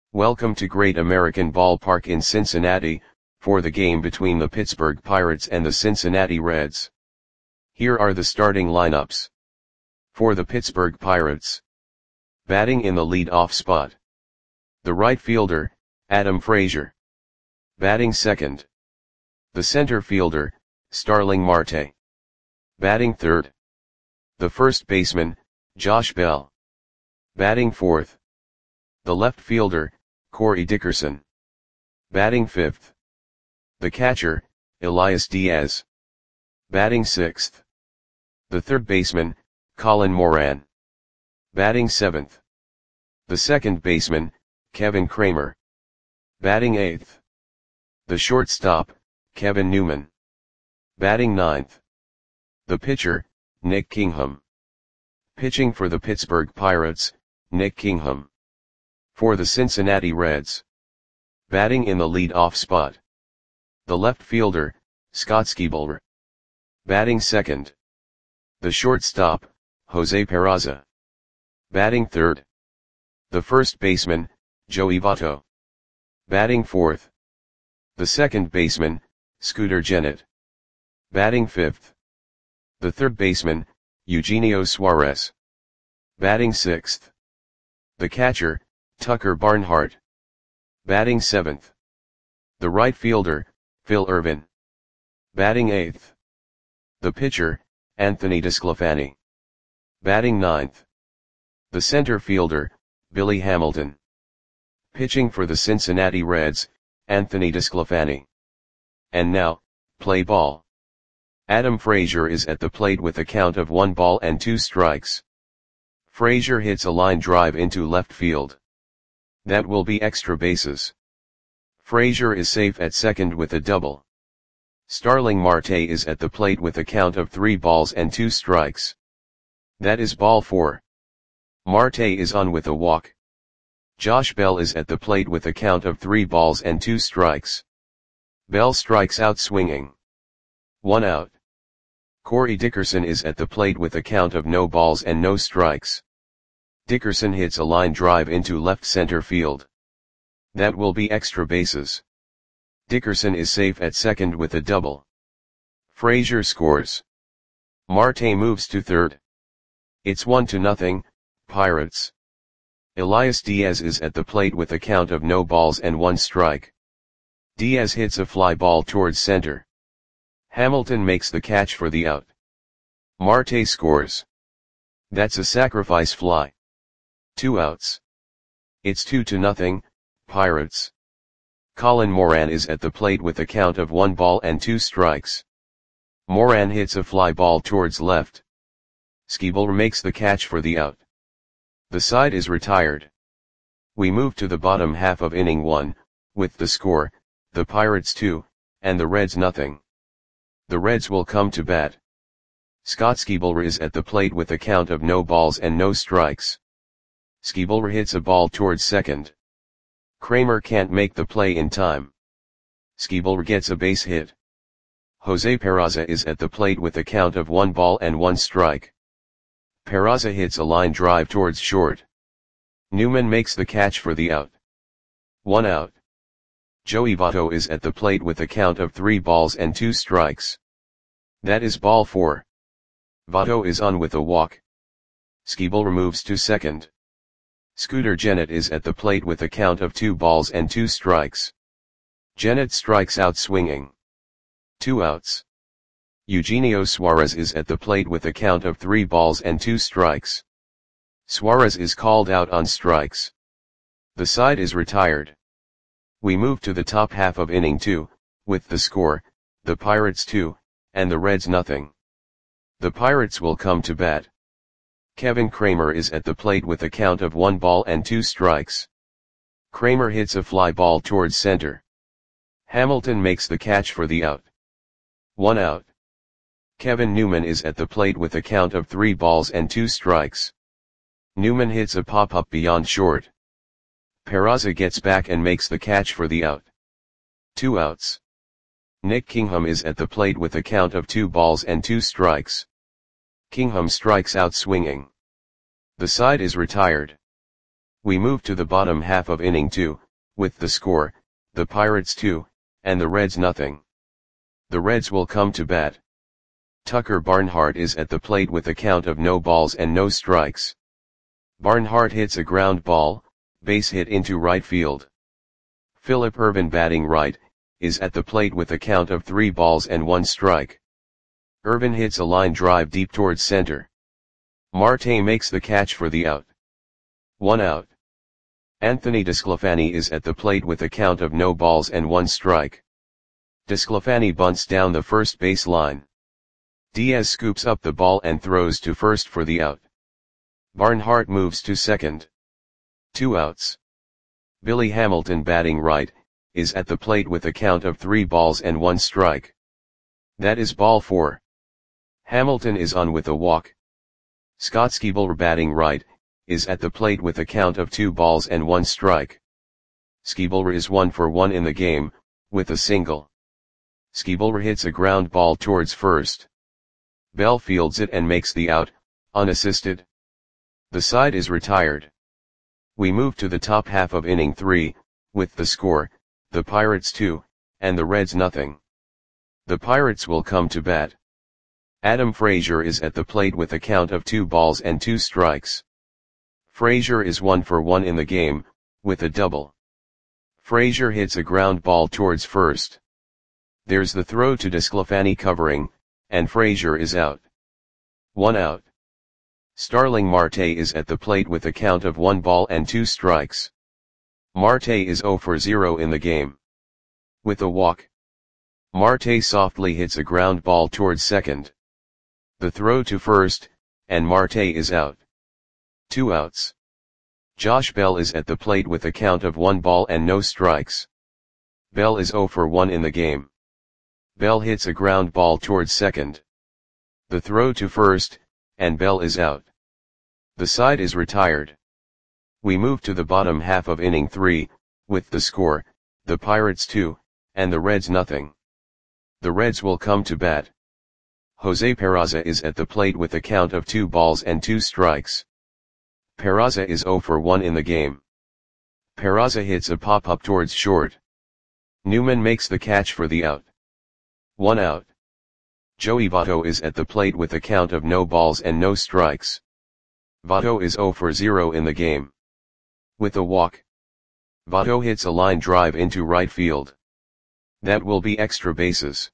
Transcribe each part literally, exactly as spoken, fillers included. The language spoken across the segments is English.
Welcome to Great American Ballpark in Cincinnati, for the game between the Pittsburgh Pirates and the Cincinnati Reds. Here are the starting lineups. For the Pittsburgh Pirates. Batting in the lead-off spot. The right fielder, Adam Frazier. Batting second. The center fielder, Starling Marte. Batting third. The first baseman, Josh Bell. Batting fourth. The left fielder, Corey Dickerson. Batting fifth. The catcher, Elias Diaz. Batting sixth. The third baseman, Colin Moran. Batting seventh. The second baseman, Kevin Kramer. Batting eighth. The shortstop, Kevin Newman. Batting ninth. The pitcher, Nick Kingham. Pitching for the Pittsburgh Pirates, Nick Kingham. For the Cincinnati Reds. Batting in the lead-off spot. The left fielder, Scott Skiebler. Batting second. The shortstop, Jose Peraza. Batting third. The first baseman, Joey Votto. Batting fourth. The second baseman, Scooter Gennett. Batting fifth. The third baseman, Eugenio Suarez. Batting sixth. The catcher, Tucker Barnhart. Batting seventh. The right fielder, Phil Ervin. Batting eighth. The pitcher, Anthony DeSclafani. Batting ninth. The center fielder, Billy Hamilton. Pitching for the Cincinnati Reds, Anthony DeSclafani. And now, play ball. Adam Frazier is at the plate with a count of one ball and two strikes. Frazier hits a line drive into left field. That will be extra bases. Frazier is safe at second with a double. Starling Marte is at the plate with a count of three balls and two strikes. That is ball four. Marte is on with a walk. Josh Bell is at the plate with a count of three balls and two strikes. Bell strikes out swinging. One out. Corey Dickerson is at the plate with a count of no balls and no strikes. Dickerson hits a line drive into left center field. That will be extra bases. Dickerson is safe at second with a double. Frazier scores. Marte moves to third. It's one to nothing, Pirates. Elias Diaz is at the plate with a count of no balls and one strike. Diaz hits a fly ball towards center. Hamilton makes the catch for the out. Marte scores. That's a sacrifice fly. Two outs. It's two to nothing, Pirates. Colin Moran is at the plate with a count of one ball and two strikes. Moran hits a fly ball towards left. Skiebler makes the catch for the out. The side is retired. We move to the bottom half of inning one, with the score, the Pirates two, and the Reds nothing. The Reds will come to bat. Scott Skiebler is at the plate with a count of no balls and no strikes. Skiebler hits a ball towards second. Kramer can't make the play in time. Skiebler gets a base hit. Jose Peraza is at the plate with a count of one ball and one strike. Peraza hits a line drive towards short. Newman makes the catch for the out. One out. Joey Votto is at the plate with a count of three balls and two strikes. That is ball four. Votto is on with a walk. Skiebler moves to second. Scooter Gennett is at the plate with a count of two balls and two strikes. Gennett strikes out swinging. Two outs. Eugenio Suarez is at the plate with a count of three balls and two strikes. Suarez is called out on strikes. The side is retired. We move to the top half of inning two, with the score, the Pirates two, and the Reds nothing. The Pirates will come to bat. Kevin Kramer is at the plate with a count of one ball and two strikes. Kramer hits a fly ball towards center. Hamilton makes the catch for the out. One out. Kevin Newman is at the plate with a count of three balls and two strikes. Newman hits a pop-up beyond short. Peraza gets back and makes the catch for the out. Two outs. Nick Kingham is at the plate with a count of two balls and two strikes. Kingham strikes out swinging. The side is retired. We move to the bottom half of inning two, with the score, the Pirates two, and the Reds nothing. The Reds will come to bat. Tucker Barnhart is at the plate with a count of no balls and no strikes. Barnhart hits a ground ball, base hit into right field. Phillip Ervin, batting right, is at the plate with a count of three balls and one strike. Ervin hits a line drive deep towards center. Marte makes the catch for the out. One out. Anthony DeSclafani is at the plate with a count of no balls and one strike. DeSclafani bunts down the first base line. Diaz scoops up the ball and throws to first for the out. Barnhart moves to second. Two outs. Billy Hamilton, batting right, is at the plate with a count of three balls and one strike. That is ball four. Hamilton is on with a walk. Scott Skiebler, batting right, is at the plate with a count of two balls and one strike. Skiebler is one for one in the game, with a single. Skiebler hits a ground ball towards first. Bell fields it and makes the out, unassisted. The side is retired. We move to the top half of inning three, with the score, the Pirates two, and the Reds nothing. The Pirates will come to bat. Adam Frazier is at the plate with a count of two balls and two strikes. Frazier is one for one in the game, with a double. Frazier hits a ground ball towards first. There's the throw to DeSclafani covering, and Frazier is out. One out. Starling Marte is at the plate with a count of one ball and two strikes. Marte is zero for zero in the game. With a walk. Marte softly hits a ground ball towards second. The throw to first, and Marte is out. Two outs. Josh Bell is at the plate with a count of one ball and no strikes. Bell is zero for one in the game. Bell hits a ground ball towards second. The throw to first, and Bell is out. The side is retired. We move to the bottom half of inning three, with the score, the Pirates two, and the Reds nothing. The Reds will come to bat. Jose Peraza is at the plate with a count of two balls and two strikes. Peraza is zero for one in the game. Peraza hits a pop-up towards short. Newman makes the catch for the out. One out. Joey Votto is at the plate with a count of no balls and no strikes. Votto is zero for zero in the game. With a walk. Votto hits a line drive into right field. That will be extra bases.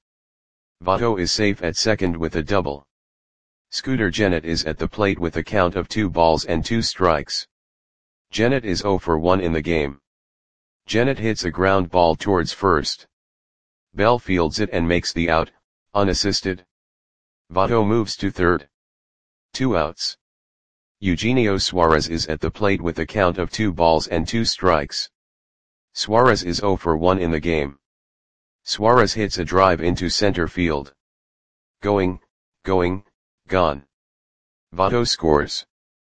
Votto is safe at second with a double. Scooter Gennett is at the plate with a count of two balls and two strikes. Gennett is zero for one in the game. Gennett hits a ground ball towards first. Bell fields it and makes the out, unassisted. Votto moves to third. Two outs. Eugenio Suarez is at the plate with a count of two balls and two strikes. Suarez is zero for one in the game. Suarez hits a drive into center field. Going, going, gone. Votto scores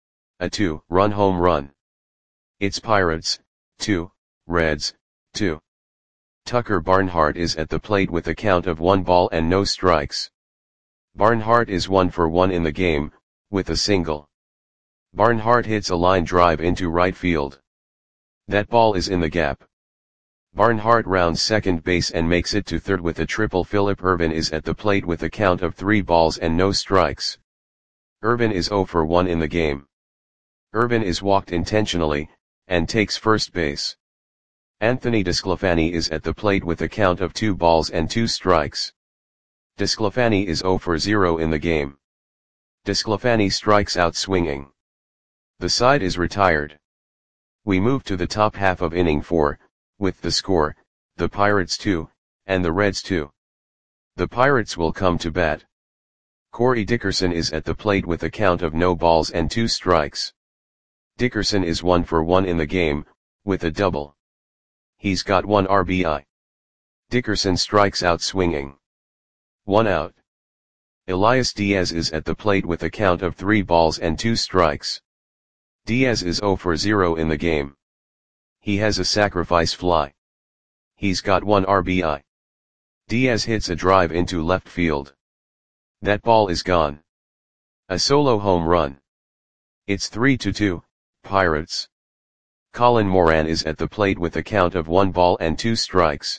a two-run home run. It's Pirates, two, Reds, two. Tucker Barnhart is at the plate with a count of one ball and no strikes. Barnhart is one for one in the game, with a single. Barnhart hits a line drive into right field. That ball is in the gap. Barnhart rounds second base and makes it to third with a triple. Phillip Ervin is at the plate with a count of three balls and no strikes. Ervin is zero for one in the game. Ervin is walked intentionally, and takes first base. Anthony DeSclafani is at the plate with a count of two balls and two strikes. DeSclafani is zero for zero in the game. DeSclafani strikes out swinging. The side is retired. We move to the top half of inning four, with the score, the Pirates two, and the Reds two. The Pirates will come to bat. Corey Dickerson is at the plate with a count of no balls and two strikes. Dickerson is one for one in the game, with a double. He's got one R B I. Dickerson strikes out swinging. One out. Elias Diaz is at the plate with a count of three balls and two strikes. Diaz is zero for zero in the game. He has a sacrifice fly. He's got one R B I. Diaz hits a drive into left field. That ball is gone. A solo home run. It's three to two, Pirates. Colin Moran is at the plate with a count of one ball and two strikes.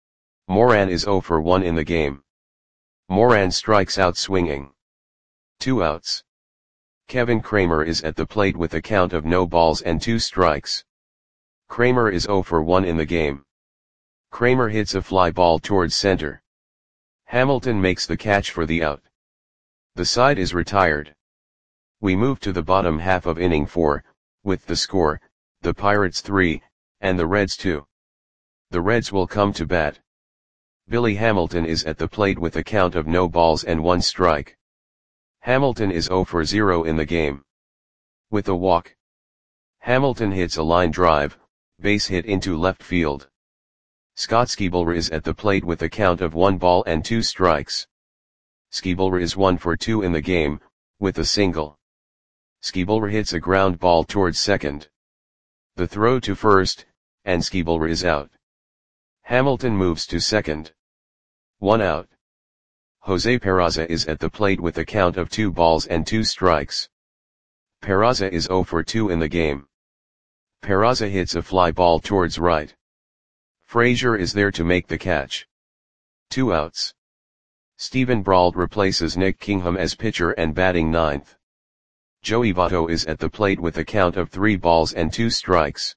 Moran is zero for one in the game. Moran strikes out swinging. Two outs. Kevin Kramer is at the plate with a count of no balls and two strikes. Kramer is zero for one in the game. Kramer hits a fly ball towards center. Hamilton makes the catch for the out. The side is retired. We move to the bottom half of inning four, with the score, the Pirates three, and the Reds two. The Reds will come to bat. Billy Hamilton is at the plate with a count of no balls and one strike. Hamilton is zero for zero in the game. With a walk. Hamilton hits a line drive, base hit into left field. Scott Skiebler is at the plate with a count of one ball and two strikes. Skiebler is one for two in the game, with a single. Skiebler hits a ground ball towards second. The throw to first, and Skiebler is out. Hamilton moves to second. One out. Jose Peraza is at the plate with a count of two balls and two strikes. Peraza is zero for two in the game. Peraza hits a fly ball towards right. Frazier is there to make the catch. Two outs. Steven Brault replaces Nick Kingham as pitcher and batting ninth. Joey Votto is at the plate with a count of three balls and two strikes.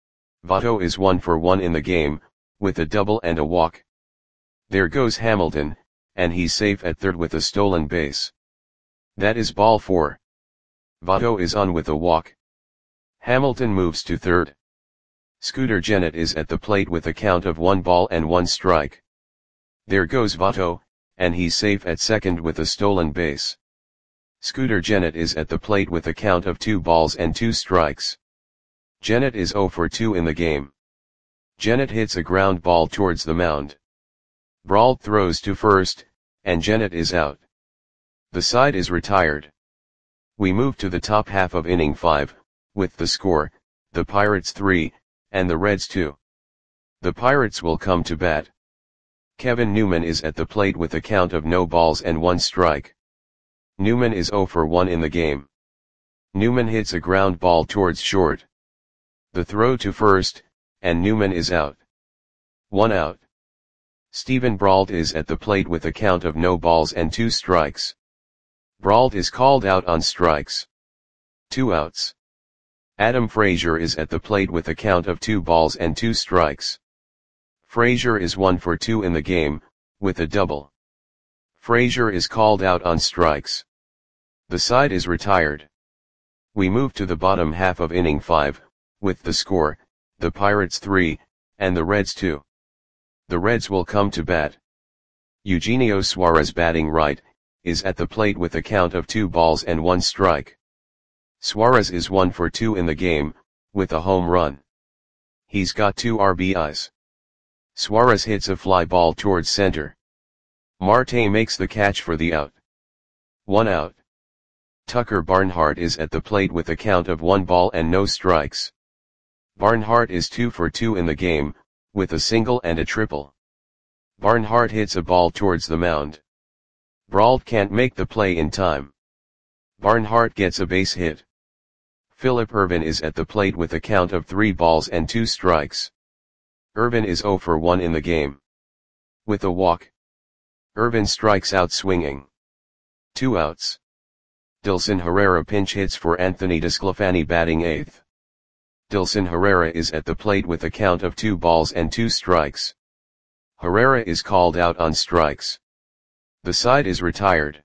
Votto is one for one in the game, with a double and a walk. There goes Hamilton, and he's safe at third with a stolen base. That is ball four. Votto is on with a walk. Hamilton moves to third. Scooter Gennett is at the plate with a count of one ball and one strike. There goes Votto, and he's safe at second with a stolen base. Scooter Gennett is at the plate with a count of two balls and two strikes. Gennett is zero for two in the game. Gennett hits a ground ball towards the mound. Brault throws to first, and Gennett is out. The side is retired. We move to the top half of inning five, with the score, the Pirates three, and the Reds two. The Pirates will come to bat. Kevin Newman is at the plate with a count of no balls and one strike. Newman is zero for one in the game. Newman hits a ground ball towards short. The throw to first, and Newman is out. One out. Steven Brault is at the plate with a count of no balls and two strikes. Brault is called out on strikes. Two outs. Adam Frazier is at the plate with a count of two balls and two strikes. Frazier is one for two in the game, with a double. Frazier is called out on strikes. The side is retired. We move to the bottom half of inning five, with the score, the Pirates three, and the Reds two. The Reds will come to bat. Eugenio Suarez, batting right, is at the plate with a count of two balls and one strike. Suarez is one for two in the game, with a home run. He's got two R B Is. Suarez hits a fly ball towards center. Marte makes the catch for the out. One out. Tucker Barnhart is at the plate with a count of one ball and no strikes. Barnhart is two for two in the game, with a single and a triple. Barnhart hits a ball towards the mound. Brault can't make the play in time. Barnhart gets a base hit. Phillip Ervin is at the plate with a count of three balls and two strikes. Ervin is zero for one in the game. With a walk. Ervin strikes out swinging. Two outs. Dilson Herrera pinch hits for Anthony DeSclafani, batting eighth. Dilson Herrera is at the plate with a count of two balls and two strikes. Herrera is called out on strikes. The side is retired.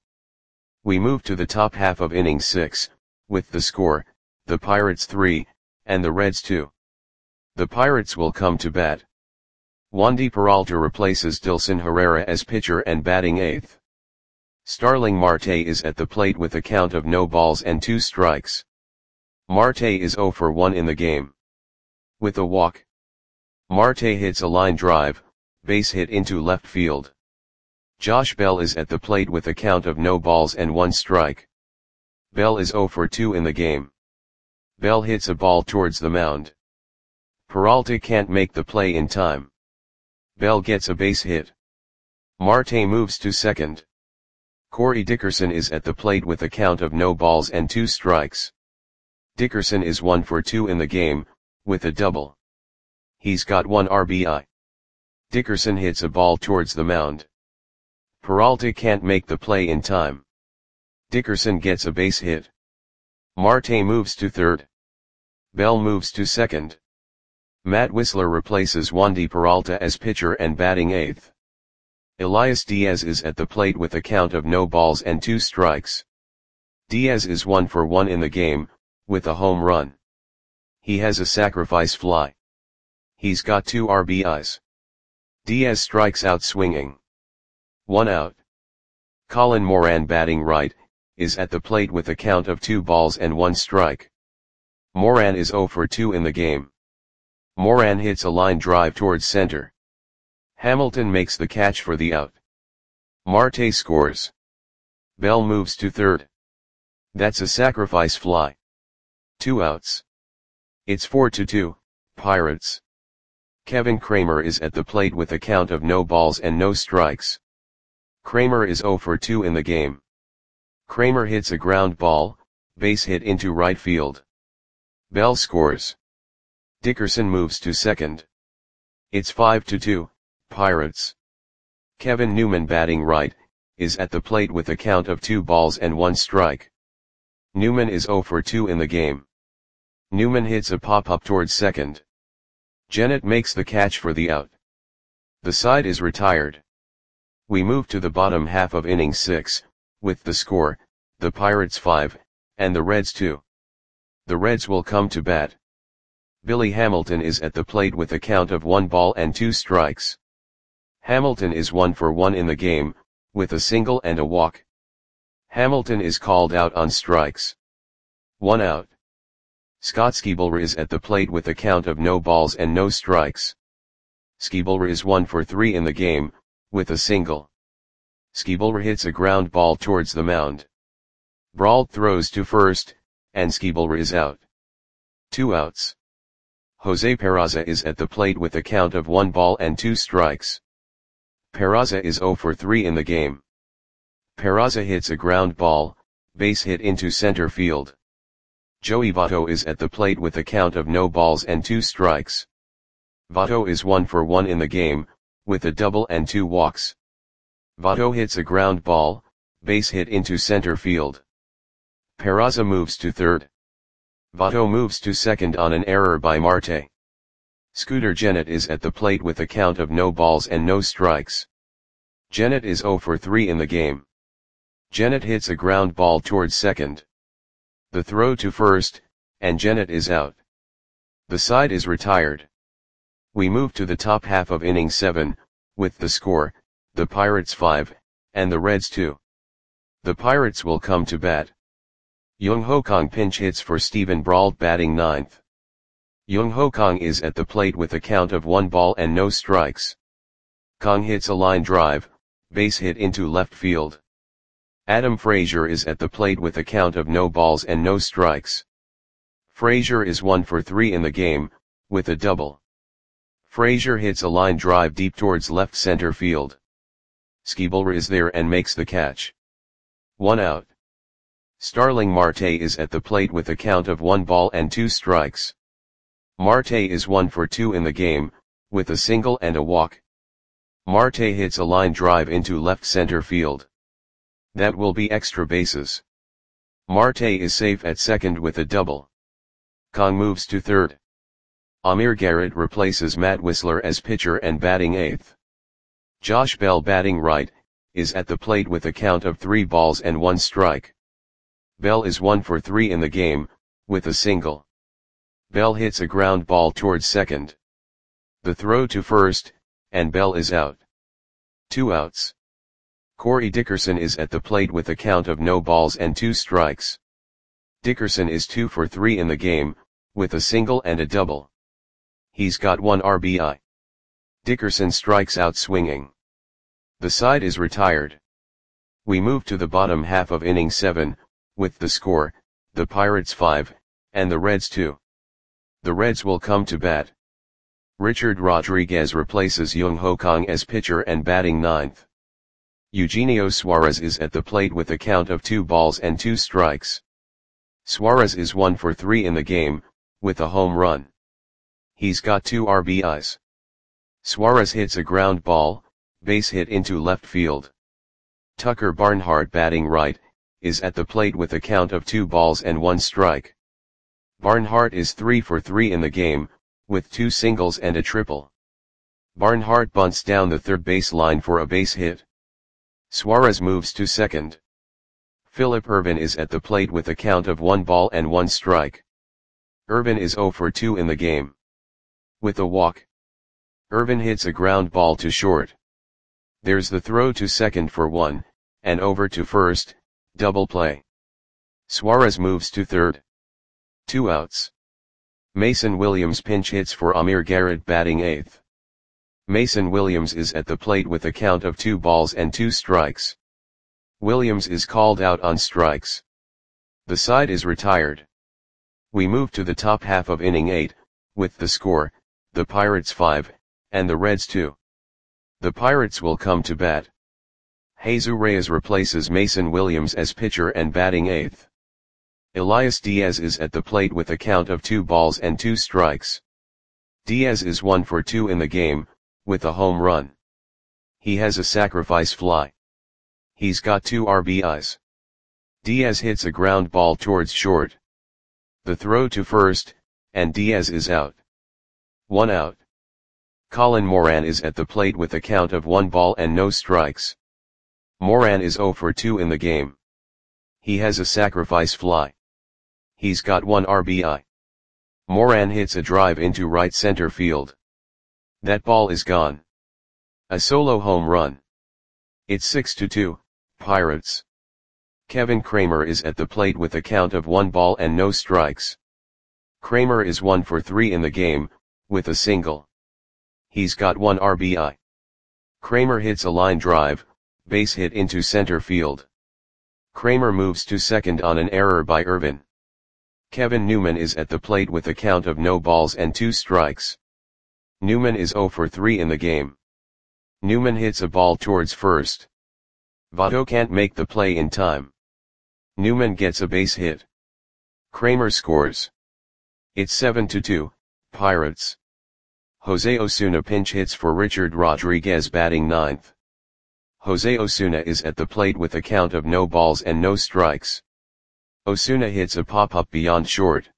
We move to the top half of inning six, with the score, the Pirates three, and the Reds two. The Pirates will come to bat. Wandy Peralta replaces Dilson Herrera as pitcher and batting eighth. Starling Marte is at the plate with a count of no balls and two strikes. Marte is zero for one in the game. With a walk. Marte hits a line drive, base hit into left field. Josh Bell is at the plate with a count of no balls and one strike. Bell is zero for two in the game. Bell hits a ball towards the mound. Peralta can't make the play in time. Bell gets a base hit. Marte moves to second. Corey Dickerson is at the plate with a count of no balls and two strikes. Dickerson is one for two in the game, with a double. He's got one R B I. Dickerson hits a ball towards the mound. Peralta can't make the play in time. Dickerson gets a base hit. Marte moves to third. Bell moves to second. Matt Wisler replaces Wandy Peralta as pitcher and batting eighth. Elias Diaz is at the plate with a count of no balls and two strikes. Diaz is one for one in the game, with a home run. He has a sacrifice fly. He's got two R B Is. Diaz strikes out swinging. One out. Colin Moran, batting right, is at the plate with a count of two balls and one strike. Moran is zero for two in the game. Moran hits a line drive towards center. Hamilton makes the catch for the out. Marte scores. Bell moves to third. That's a sacrifice fly. Two outs. It's four to two, Pirates. Kevin Kramer is at the plate with a count of no balls and no strikes. Kramer is zero for two in the game. Kramer hits a ground ball, base hit into right field. Bell scores. Dickerson moves to second. It's five to two, Pirates. Kevin Newman, batting right, is at the plate with a count of two balls and one strike. Newman is zero for two in the game. Newman hits a pop-up towards second. Jennett makes the catch for the out. The side is retired. We move to the bottom half of inning six, with the score, the Pirates five, and the Reds two. The Reds will come to bat. Billy Hamilton is at the plate with a count of one ball and two strikes. Hamilton is one for one in the game, with a single and a walk. Hamilton is called out on strikes. One out. Scott Skiebler is at the plate with a count of no balls and no strikes. Skiebler is one for three in the game, with a single. Skiebler hits a ground ball towards the mound. Brault throws to first, and Skiebler is out. Two outs. Jose Peraza is at the plate with a count of one ball and two strikes. Peraza is zero for three in the game. Peraza hits a ground ball, base hit into center field. Joey Votto is at the plate with a count of no balls and two strikes. Votto is one for one in the game, with a double and two walks. Votto hits a ground ball, base hit into center field. Peraza moves to third. Votto moves to second on an error by Marte. Scooter Gennett is at the plate with a count of no balls and no strikes. Gennett is zero for three in the game. Gennett hits a ground ball towards second. The throw to first, and Gennett is out. The side is retired. We move to the top half of inning seven, with the score, the Pirates five, and the Reds two. The Pirates will come to bat. Jung Ho Kang pinch hits for Steven Brault, batting ninth. Jung Ho Kang is at the plate with a count of one ball and no strikes. Kang hits a line drive, base hit into left field. Adam Frazier is at the plate with a count of no balls and no strikes. Frazier is one for three in the game, with a double. Frazier hits a line drive deep towards left center field. Skiebler is there and makes the catch. One out. Starling Marte is at the plate with a count of one ball and two strikes. Marte is one for two in the game, with a single and a walk. Marte hits a line drive into left center field. That will be extra bases. Marte is safe at second with a double. Kang moves to third. Amir Garrett replaces Matt Wisler as pitcher and batting eighth. Josh Bell, batting right, is at the plate with a count of three balls and one strike. Bell is one for three in the game, with a single. Bell hits a ground ball towards second. The throw to first, and Bell is out. Two outs. Corey Dickerson is at the plate with a count of no balls and two strikes. Dickerson is two for three in the game, with a single and a double. He's got one R B I. Dickerson strikes out swinging. The side is retired. We move to the bottom half of inning seven, with the score, the Pirates five, and the Reds two. The Reds will come to bat. Richard Rodriguez replaces Jung Ho Kang as pitcher and batting ninth. Eugenio Suarez is at the plate with a count of two balls and two strikes. Suarez is one for three in the game, with a home run. He's got two R B Is. Suarez hits a ground ball, base hit into left field. Tucker Barnhart, batting right, is at the plate with a count of two balls and one strike. Barnhart is three for three in the game, with two singles and a triple. Barnhart bunts down the third base line for a base hit. Suarez moves to second. Phillip Ervin is at the plate with a count of one ball and one strike. Ervin is zero for two in the game. With a walk, Ervin hits a ground ball to short. There's the throw to second for one, and over to first, double play. Suarez moves to third. Two outs. Mason Williams pinch hits for Amir Garrett, batting eighth. Mason Williams is at the plate with a count of two balls and two strikes. Williams is called out on strikes. The side is retired. We move to the top half of inning eight, with the score, the Pirates five, and the Reds two. The Pirates will come to bat. Jesus Reyes replaces Mason Williams as pitcher and batting eighth. Elias Diaz is at the plate with a count of two balls and two strikes. Diaz is one for two in the game, with a home run. He has a sacrifice fly. He's got two R B Is. Diaz hits a ground ball towards short. The throw to first, and Diaz is out. One out. Colin Moran is at the plate with a count of one ball and no strikes. Moran is zero for two in the game. He has a sacrifice fly. He's got one R B I. Moran hits a drive into right center field. That ball is gone. A solo home run. It's six to two, Pirates. Kevin Kramer is at the plate with a count of one ball and no strikes. Kramer is one for three in the game, with a single. He's got one R B I. Kramer hits a line drive, base hit into center field. Kramer moves to second on an error by Ervin. Kevin Newman is at the plate with a count of no balls and two strikes. Newman is zero for three in the game. Newman hits a ball towards first. Votto can't make the play in time. Newman gets a base hit. Kramer scores. It's seven to two, Pirates. Jose Osuna pinch hits for Richard Rodriguez, batting ninth. Jose Osuna is at the plate with a count of no balls and no strikes. Osuna hits a pop-up beyond short.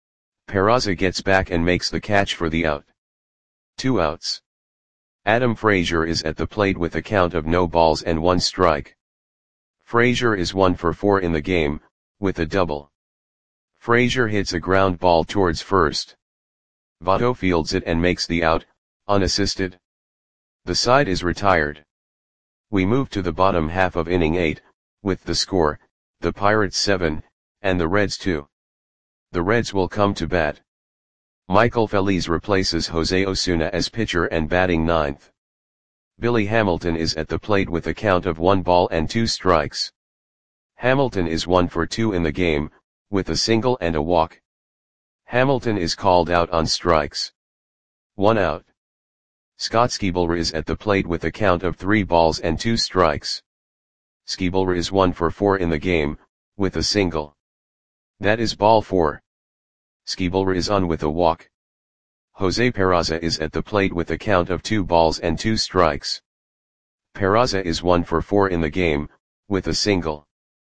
Peraza gets back and makes the catch for the out. Two outs. Adam Frazier is at the plate with a count of no balls and one strike. Frazier is one for four in the game, with a double. Frazier hits a ground ball towards first. Votto fields it and makes the out, unassisted. The side is retired. We move to the bottom half of inning eight, with the score, the Pirates seven, and the Reds two. The Reds will come to bat. Michael Feliz replaces Jose Osuna as pitcher and batting ninth. Billy Hamilton is at the plate with a count of one ball and two strikes. Hamilton is one for two in the game, with a single and a walk. Hamilton is called out on strikes. One out. Scott Skiebler is at the plate with a count of three balls and two strikes. Skiebler is one for four in the game, with a single. That is ball four. Skiebler is on with a walk. Jose Peraza is at the plate with a count of two balls and two strikes. Peraza is one for four in the game, with a single.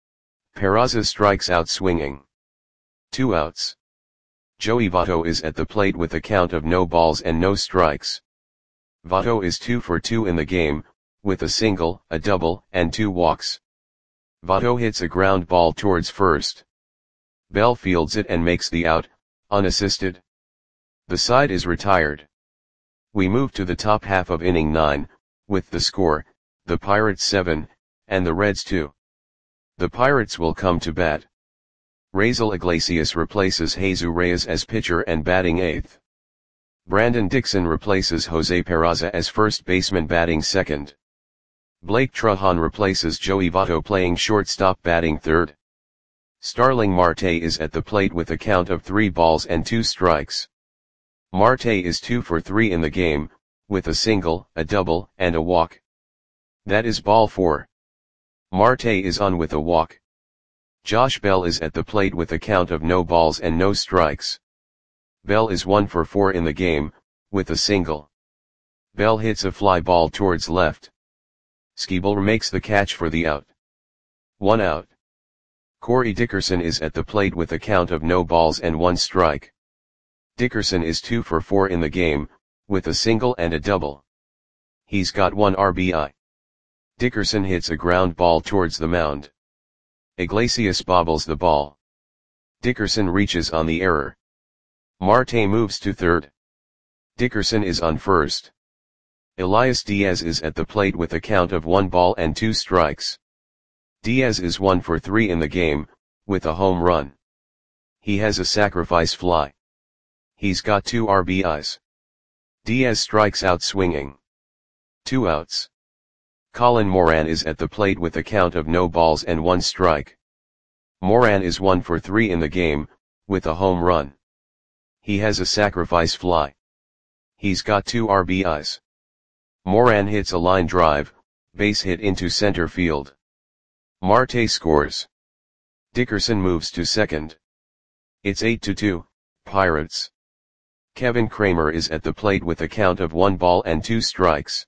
Peraza strikes out swinging. Two outs. Joey Votto is at the plate with a count of no balls and no strikes. Votto is two for two in the game, with a single, a double, and two walks. Votto hits a ground ball towards first. Bell fields it and makes the out, unassisted. The side is retired. We move to the top half of inning nine, with the score, the Pirates seven, and the Reds two. The Pirates will come to bat. Raisel Iglesias replaces Jesus Reyes as pitcher and batting eighth. Brandon Dixon replaces Jose Peraza as first baseman, batting second. Blake Trahan replaces Joey Votto playing shortstop, batting third. Starling Marte is at the plate with a count of three balls and two strikes. Marte is two for three in the game, with a single, a double, and a walk. That is ball four. Marte is on with a walk. Josh Bell is at the plate with a count of no balls and no strikes. Bell is one for four in the game, with a single. Bell hits a fly ball towards left. Skeebler makes the catch for the out. One out. Corey Dickerson is at the plate with a count of no balls and one strike. Dickerson is two for four in the game, with a single and a double. He's got one R B I. Dickerson hits a ground ball towards the mound. Iglesias bobbles the ball. Dickerson reaches on the error. Marte moves to third. Dickerson is on first. Elias Diaz is at the plate with a count of one ball and two strikes. Diaz is one for three in the game, with a home run. He has a sacrifice fly. He's got two R B Is. Diaz strikes out swinging. Two outs. Colin Moran is at the plate with a count of no balls and one strike. Moran is one for three in the game, with a home run. He has a sacrifice fly. He's got two R B Is. Moran hits a line drive, base hit into center field. Marte scores. Dickerson moves to second. It's eight to two, Pirates. Kevin Kramer is at the plate with a count of one ball and two strikes.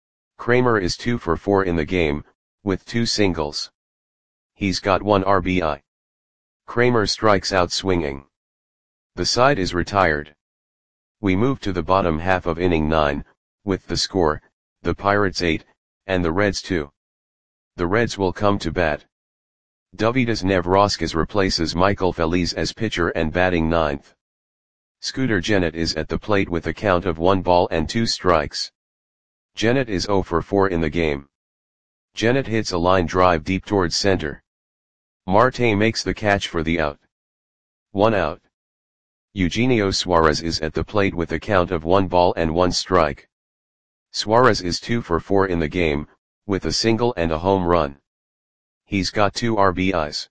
Kramer is two for four in the game, with two singles. He's got one R B I. Kramer strikes out swinging. The side is retired. We move to the bottom half of inning nine, with the score, the Pirates eight, and the Reds two. The Reds will come to bat. Dovydas Nevrauskas replaces Michael Feliz as pitcher and batting ninth. Scooter Gennett is at the plate with a count of one ball and two strikes. Gennett is zero for four in the game. Gennett hits a line drive deep towards center. Marte makes the catch for the out. One out. Eugenio Suarez is at the plate with a count of one ball and one strike. Suarez is two for four in the game, with a single and a home run. He's got two R B Is.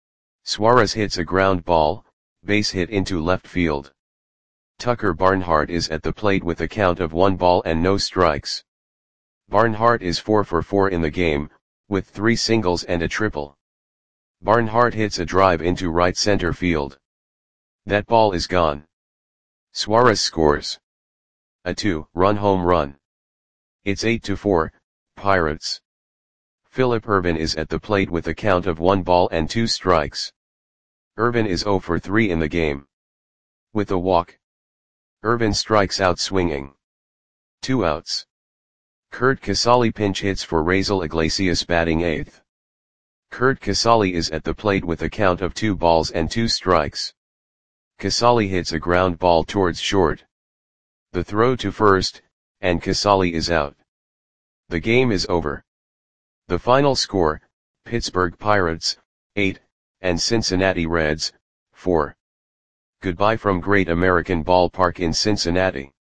Suarez hits a ground ball, base hit into left field. Tucker Barnhart is at the plate with a count of one ball and no strikes. Barnhart is four for four in the game, with three singles and a triple. Barnhart hits a drive into right center field. That ball is gone. Suarez scores a two-run home run. It's eight to four, Pirates. Philip Ervin is at the plate with a count of one ball and two strikes. Ervin is zero for three in the game. With a walk. Ervin strikes out swinging. Two outs. Kurt Casali pinch hits for Raisel Iglesias batting eighth. Kurt Casali is at the plate with a count of two balls and two strikes. Casali hits a ground ball towards short. The throw to first, and Casali is out. The game is over. The final score, Pittsburgh Pirates, eight, and Cincinnati Reds, four. Goodbye from Great American Ballpark in Cincinnati.